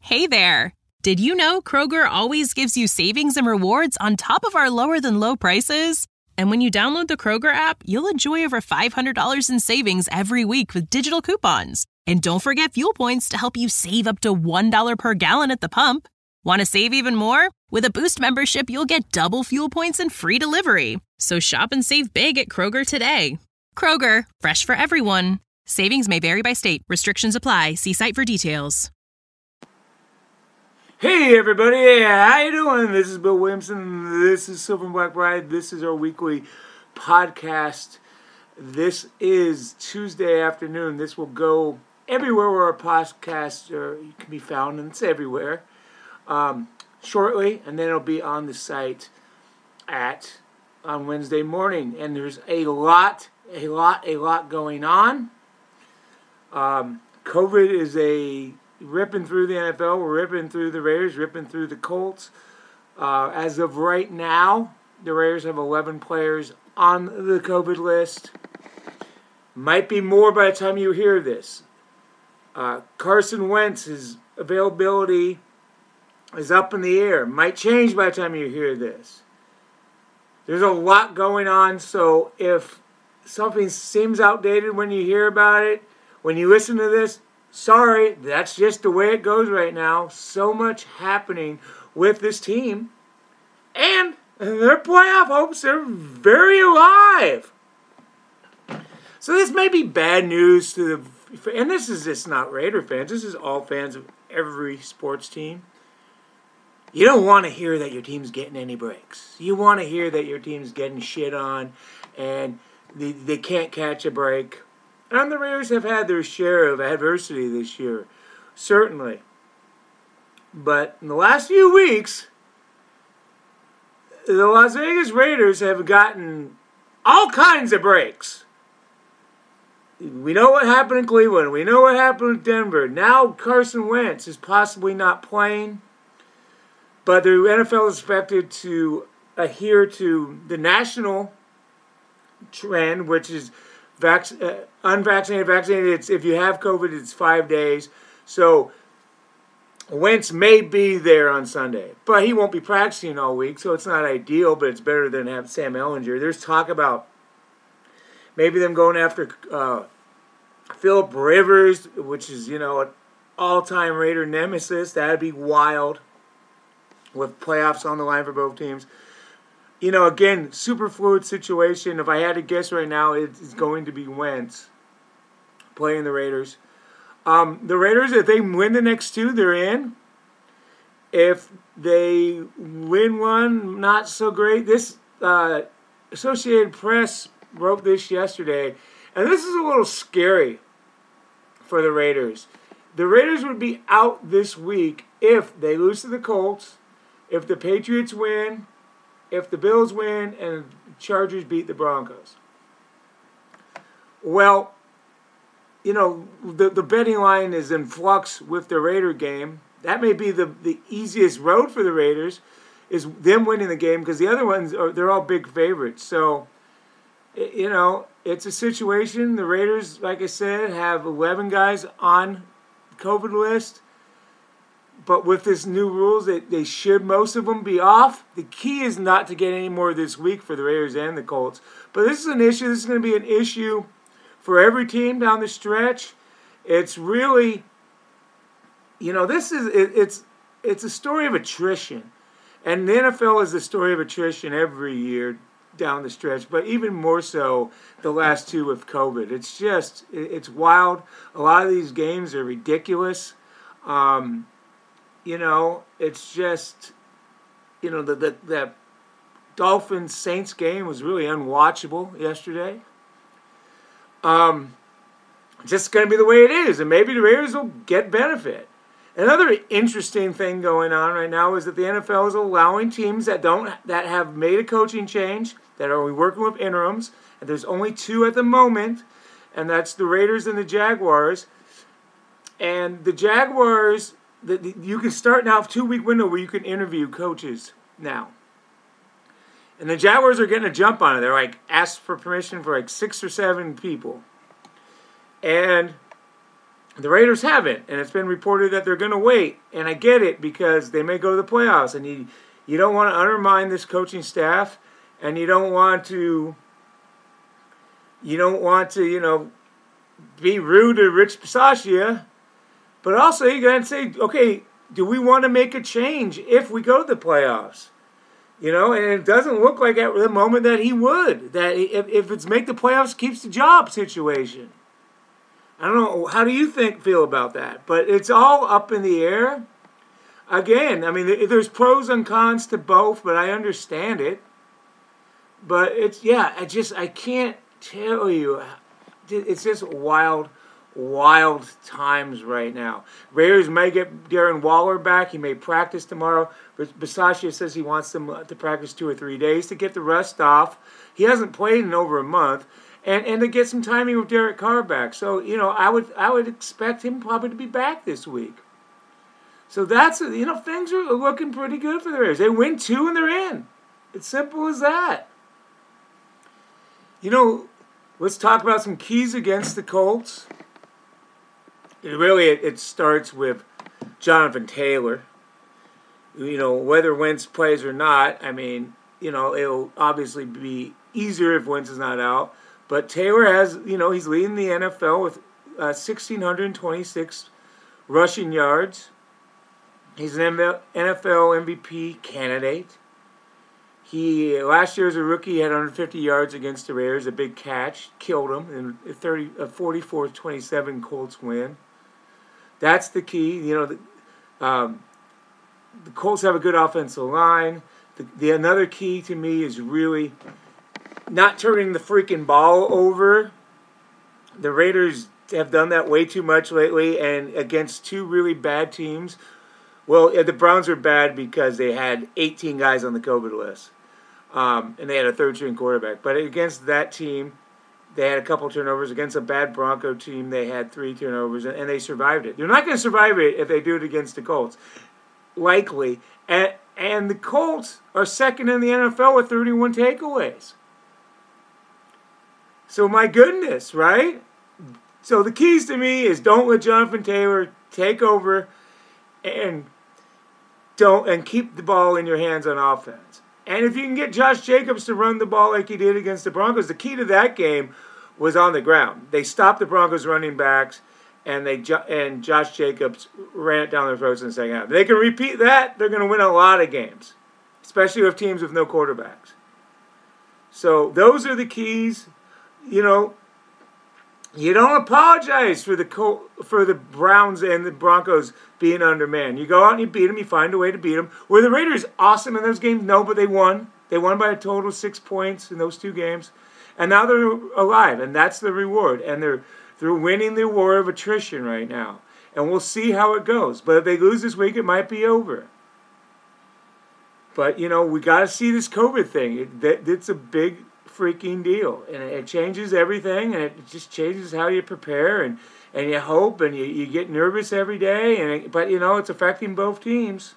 Hey there! Did you know Kroger always gives you savings and rewards on top of our lower-than-low prices? And when you download the Kroger app, you'll enjoy over $500 in savings every week with digital coupons. And don't forget fuel points to help you save up to $1 per gallon at the pump. Want to save even more? With a Boost membership, you'll get double fuel points and free delivery. So shop and save big at Kroger today. Kroger, fresh for everyone. Savings may vary by state. Restrictions apply. See site for details. Hey everybody, how you doing? This is Bill Williamson. This is Silver and Black Bride. This is our weekly podcast. This is Tuesday afternoon. This will go everywhere where our podcasts can be found, and it's everywhere, shortly, and then it'll be on the site on Wednesday morning. And there's a lot going on. COVID is ripping through the NFL, we're ripping through the Raiders, ripping through the Colts. As of right now, the Raiders have 11 players on the COVID list. Might be more by the time you hear this. Carson Wentz's availability is up in the air. Might change by the time you hear this. There's a lot going on, so if something seems outdated when you hear about it, when you listen to this, sorry, that's just the way it goes right now. So much happening with this team. And their playoff hopes are very alive. So this may be bad news to and this is just not Raider fans. This is all fans of every sports team. You don't want to hear that your team's getting any breaks. You want to hear that your team's getting shit on and they can't catch a break. And the Raiders have had their share of adversity this year, certainly. But in the last few weeks, the Las Vegas Raiders have gotten all kinds of breaks. We know what happened in Cleveland. We know what happened in Denver. Now Carson Wentz is possibly not playing. But the NFL is expected to adhere to the national trend, which is unvaccinated, vaccinated. It's, if you have COVID, it's 5 days. So Wentz may be there on Sunday, but he won't be practicing all week, so it's not ideal, but it's better than have Sam Ehlinger. There's talk about maybe them going after Phillip Rivers, which is, an all-time Raider nemesis. That'd be wild with playoffs on the line for both teams. Again, super fluid situation. If I had to guess right now, it's going to be Wentz playing the Raiders. The Raiders, if they win the next two, they're in. If they win one, not so great. This Associated Press wrote this yesterday, and this is a little scary for the Raiders. The Raiders would be out this week if they lose to the Colts, if the Patriots win, if the Bills win, and the Chargers beat the Broncos. Well, the betting line is in flux with the Raider game. That may be the easiest road for the Raiders, is them winning the game, because the other ones, they're all big favorites. So, it's a situation. The Raiders, like I said, have 11 guys on the COVID list. But with this new rules, they should, most of them, be off. The key is not to get any more this week for the Raiders and the Colts. But this is an issue. This is going to be an issue for every team down the stretch. It's really, it's a story of attrition. And the NFL is a story of attrition every year down the stretch, but even more so the last two with COVID. It's wild. A lot of these games are ridiculous. It's just, that Dolphins-Saints game was really unwatchable yesterday. Just going to be the way it is, and maybe the Raiders will get benefit. Another interesting thing going on right now is that the NFL is allowing teams that have made a coaching change, that are working with interims, and there's only two at the moment, and that's the Raiders and the Jaguars. And the Jaguars, you can start now a 2-week window where you can interview coaches now. And the Jaguars are getting a jump on it. They're asked for permission for 6 or 7 people. And The Raiders haven't, and it's been reported that they're going to wait. And I get it because they may go to the playoffs, and you don't want to undermine this coaching staff, and you don't want to be rude to Rich Bisaccia, but also you got to say, okay, do we want to make a change if we go to the playoffs? And it doesn't look like at the moment that he would. That if it's make the playoffs, keeps the job situation. I don't know. How do you feel about that? But it's all up in the air. Again, I mean, there's pros and cons to both, but I understand it. But I can't tell you. It's just wild times right now. Raiders may get Darren Waller back. He may practice tomorrow. Bisaccia says he wants them to practice 2 or 3 days to get the rust off. He hasn't played in over a month. And to get some timing with Derek Carr back. So, I would expect him probably to be back this week. So that's, things are looking pretty good for the Raiders. They win 2 and they're in. It's simple as that. Let's talk about some keys against the Colts. It starts with Jonathan Taylor. Whether Wentz plays or not, I mean, it'll obviously be easier if Wentz is not out. But Taylor has, he's leading the NFL with 1,626 rushing yards. He's an NFL MVP candidate. He last year as a rookie had 150 yards against the Raiders, a big catch, killed him in a 44-27 Colts win. That's the key. The Colts have a good offensive line. Another key to me is really not turning the freaking ball over. The Raiders have done that way too much lately, and against 2 really bad teams. Well, the Browns are bad because they had 18 guys on the COVID list, and they had a third-string quarterback. But against that team, they had a couple turnovers. Against a bad Bronco team, they had 3 turnovers, and they survived it. They're not going to survive it if they do it against the Colts, likely. And the Colts are second in the NFL with 31 takeaways. So my goodness, right? So the keys to me is don't let Jonathan Taylor take over and keep the ball in your hands on offense. And if you can get Josh Jacobs to run the ball like he did against the Broncos, the key to that game was on the ground. They stopped the Broncos running backs, and Josh Jacobs ran it down their throats in the second half. If they can repeat that, they're going to win a lot of games, especially with teams with no quarterbacks. So those are the keys. You don't apologize for the Browns and the Broncos being undermanned. You go out and you beat them. You find a way to beat them. Were the Raiders awesome in those games? No, but they won. They won by a total of 6 points in those 2 games. And now they're alive, and that's the reward. And they're winning the war of attrition right now. And we'll see how it goes. But if they lose this week, it might be over. But, we got to see this COVID thing. It's a big freaking deal, and it changes everything, and it just changes how you prepare, and you hope, and you get nervous every day, but it's affecting both teams.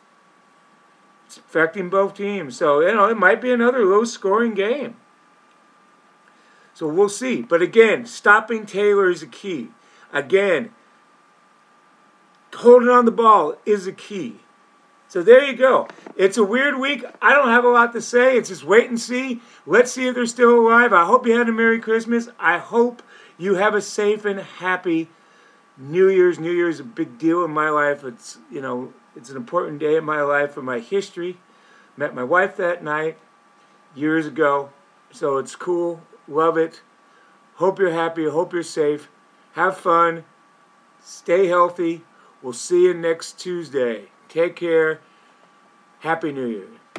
So it might be another low-scoring game. So we'll see. But again, stopping Taylor is a key. Again, holding on the ball is a key. So there you go. It's a weird week. I don't have a lot to say. It's just wait and see. Let's see if they're still alive. I hope you had a Merry Christmas. I hope you have a safe and happy New Year's. New Year's is a big deal in my life. It's an important day in my life for my history. Met my wife that night years ago. So it's cool. Love it. Hope you're happy. Hope you're safe. Have fun. Stay healthy. We'll see you next Tuesday. Take care. Happy New Year.